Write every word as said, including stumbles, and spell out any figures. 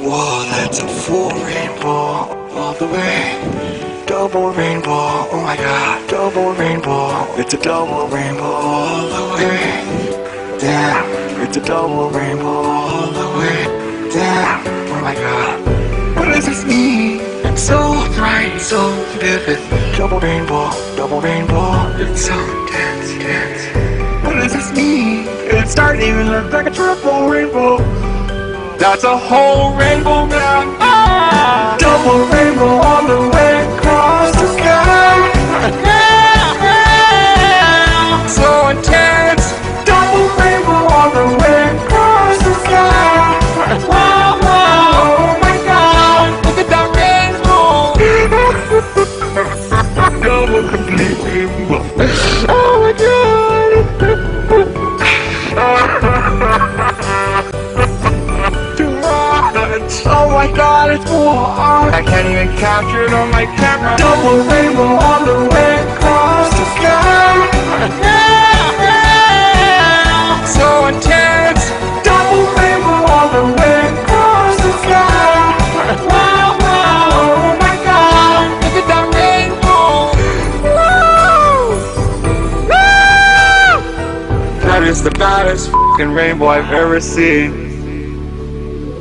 Whoa, that's a full rainbow all the way. Double rainbow, oh my god, double rainbow. It's a double rainbow all the way. Damn, it's a double rainbow all the way. Damn, oh my god. What does this mean? It's so bright, so vivid. Double rainbow, double rainbow. It's so dense, dense. What does this mean? It's starting to even look like a triple rainbow. That's a whole rainbow now. Ah! Double rainbow all the way across the sky. Yeah, so intense. Double rainbow all the way across the sky. Wow, wow, oh my god, look at that rainbow. Double complete rainbow. Oh my god. Oh my god, it's full on. I can't even capture it on my camera. Double rainbow all the way across the sky. Yeah, yeah, so intense. Double rainbow all the way across the sky. Wow, wow, oh my god, look at that rainbow. Woo! Woo! That is the baddest f***ing rainbow I've ever seen.